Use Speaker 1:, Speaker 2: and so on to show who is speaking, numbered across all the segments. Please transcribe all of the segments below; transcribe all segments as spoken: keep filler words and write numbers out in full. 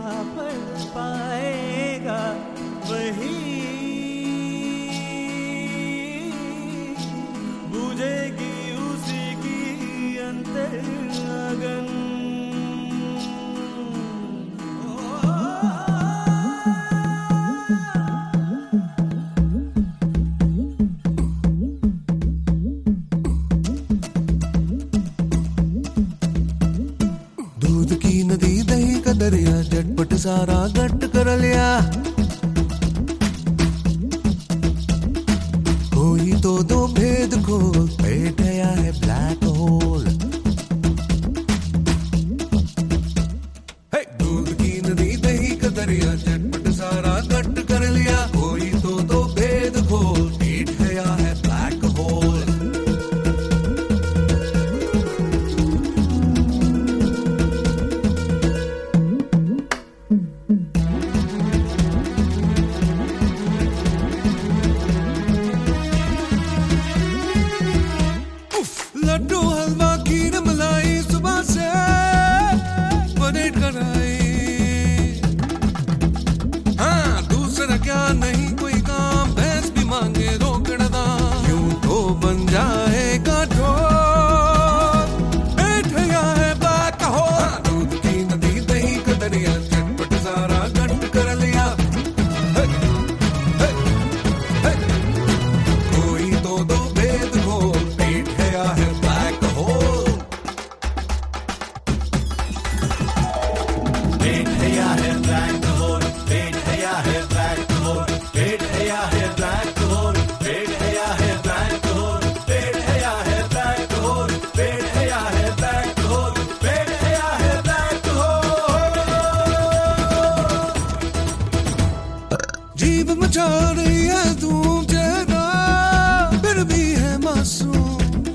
Speaker 1: जहाँ पढ़ पाएगा वही बुझेगी उसी की अंतर अगन। दूध की नदी दही का दरिया झटपट सारा गट कर लिया। कोई तो दो भेद खोल पेट आया है ब्लैक होल। दूध की नदी दही का दरिया झटपट सारा गट कर लिया। कोई तो दो भेद खोल पेट आया है ब्लैक होल। लड्डू हलवा खीर मलाई सुबह से परेड कराई। हाँ दूसरा क्या नहीं कोई काम भैंस भी मांगे रोकड़ दाम। यूं तो बन जाएगा ढोल पेट या है ब्लैक होल। दूध की नदी दही का दरिया झटपट सारा गट कर लिया। कोई तो दो भेद खोल पेट या है ब्लैक होल। पेट या है ब्लैक होल। पेट या है ब्लैक होल। पेट या है ब्लैक होल। पेट या है ब्लैक होल। पेट या है ब्लैक होल। पेट या है ब्लैक होल। पेट या है ब्लैक होल। जीभ मचा रही है धूम चेहरा फिर भी है मासूम।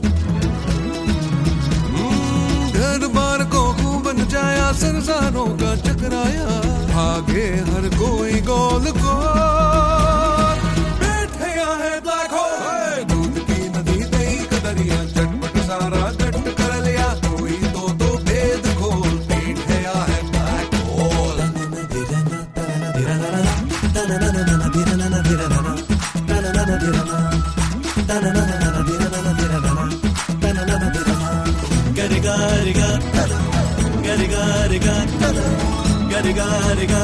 Speaker 1: घर बार को खूब नचाया संसारों का चकराया। भागे हर कोई गोल गोल पेट या है ब्लैक होल। दूध की नदी दही का दरिया झटपट सारा गट कर लिया। कोई तो दो भेद खोल पेट या है black hole. Gariga riga gariga riga gariga riga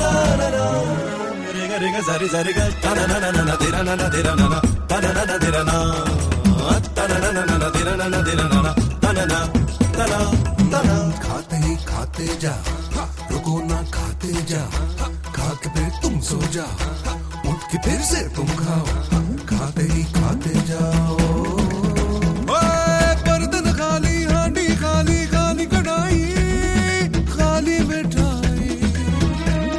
Speaker 1: riga riga zari zari ga na na na na dira na na dira na na na na dira na ta na na na dira na na dira na ta na na ta na ta na। खाते ही खाते जा रुको ना खाते जा। खा के फिर तुम सो जा उठ के फिर से तुम खाओ। खाते ही खाते जाओ। बर्तन खाली हांडी खाली खाली कढ़ाई खाली मिठाई।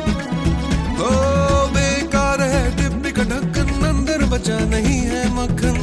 Speaker 1: ओ बेकार है डिब्बी का ढक्कन अंदर बचा नहीं है मक्खन।